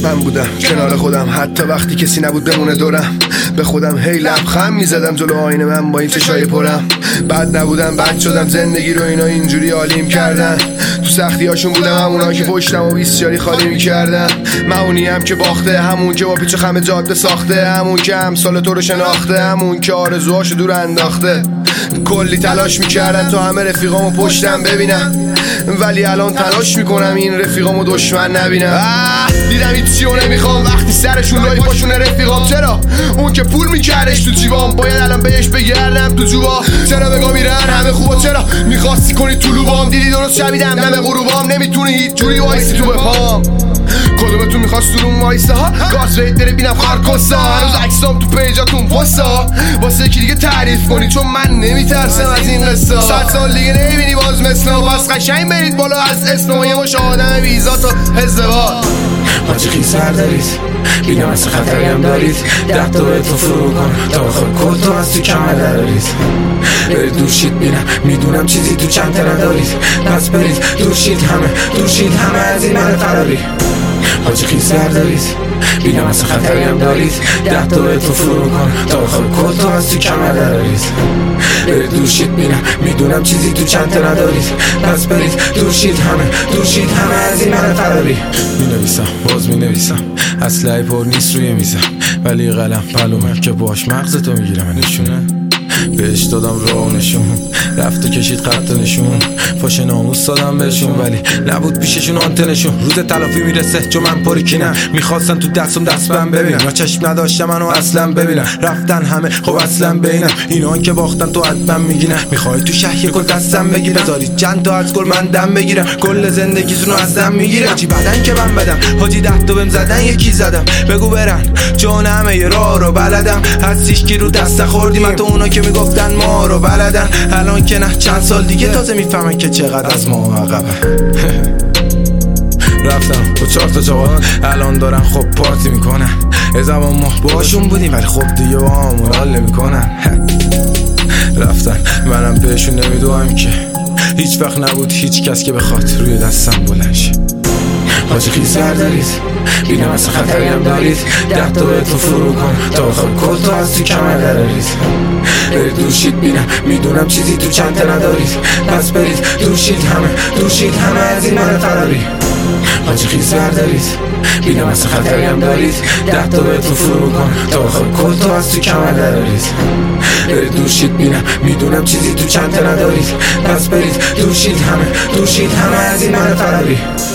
من بودم کنار خودم حتی وقتی کسی نبود بمونه دورم. به خودم هی لبخند میزدم جلو آینه من با این چشای پرم. بد نبودم بد شدم، زندگی رو اینا اینجوری عالیم کردن. تو سختی هاشون بودم همونا که پشتم و بیسیاری خالی میکردن. من اونیم که باخته، همون که با پیچ خم جاده ساخته، همون که امثال تو رو شناخته، همون که آرزوهاشو دور انداخته. کلی تلاش میکردم تا همه رفیقامو پشتم ببینم، ولی الان تلاش میکنم این رفیقامو دشمن نبینم. دیدم هیچیو نمیخوام وقتی سرشون لای پاشونه رفیقام. چرا اون که پول میکردش تو جیبام باید الان بهش بگردم تو جوبا؟ چرا بگا میرن همه خوبا؟ چرا میخواستی کنی تو لوبام؟ دیدی درست شبیدم دم غروبام. نمیتونی هیچ جوری وایسی تو بپام. کدومتون میخواست تو اون وایسه ها؟ گاز رید بره بینم خارکسا. هنوز عکسام تو پیجاتون پستا واسه یکی دیگه تعریف کنی، چون من نمیترسم از این قصه. 100 سال دیگه نمیبینی باز مثلا، بس قشنگ برید بالا از اسم یه مش آدم ویزات و ازدواج. حاجی خیز دارید بینم از خطری هم دارید، 10 تا بهتون فرو کن تا بخوای کل تو از تو کمر درارید. برید دورشید بینم میدونم چیزی تو چند تا ندارید، پس برید دورشید همه از این من فراری. حاجی خیز دارید بینم از خطری هم دارید، 10 تا بهتون فرو کن تا بخوای کل تو از تو کمر درارید. برید دورشید بینم میدونم چیزی تو چند تا ندارید، پس برید دورشید همه از این من فراری. مینویسم باز مینویسم، اسلحه پر نیست روی میزم، ولی قلم پلومه که باش مغزتو میگیرم. نشونه بهش دادم راه نشون، رفت و کشید خط نشون، فاش ناموس دادم بهشون ولی نبود پیششون آنتنشون. روز تلافی میرسه چون من پرکینم، میخواستن تو دستم دستم ببینم، یا چشم نداشتم منو اصلا ببینم. رفتن همه خب اصلا بینم، اینا که باختن تو حتما میگینم. میخوای تو شهر کل دستم بگیر، بذارید چند تا از گل من دم بگیرم، کل زندگیتونو از دم میگیرم. حاجی بدن که من بدم، حاجی 10 تا بهم زدن یکی زدم. بگو برن چون همه یه راه رو بلدم، هستیش که رو دست خوردی من تو اونا که میگفتن ما رو بلدن. الان که نه چند سال دیگه تازه میفهمن که چقدر از ما عقبه. رفتم با 4 تا جوان الان دارن خب پارتی میکنن، از زمان ما باشون بودیم ولی خب دیگه با همون حال نمیکنن. رفتن منم بهشون نمیدوام که هیچ وقت نبود هیچ کس که بخواد روی دستم بلند شه. حاجی خیز دارید بینم از خطری هم دارید، 10 تا بهتون فرو کن تا بخوای کل تو از تو کمر درارید. برید دورشید بینم میدونم چیزی تو چند تا ندارید، پس برید دورشید همه از این من فراری. حاجی خیز دارید بینم از خطری هم دارید، 10 تا بهتون فرو کن تا بخوای کل تو از تو کمر درارید. برید دورشید بینم میدونم چیزی تو چند تا ندارید، پس برید دورشید همه از این من فراری.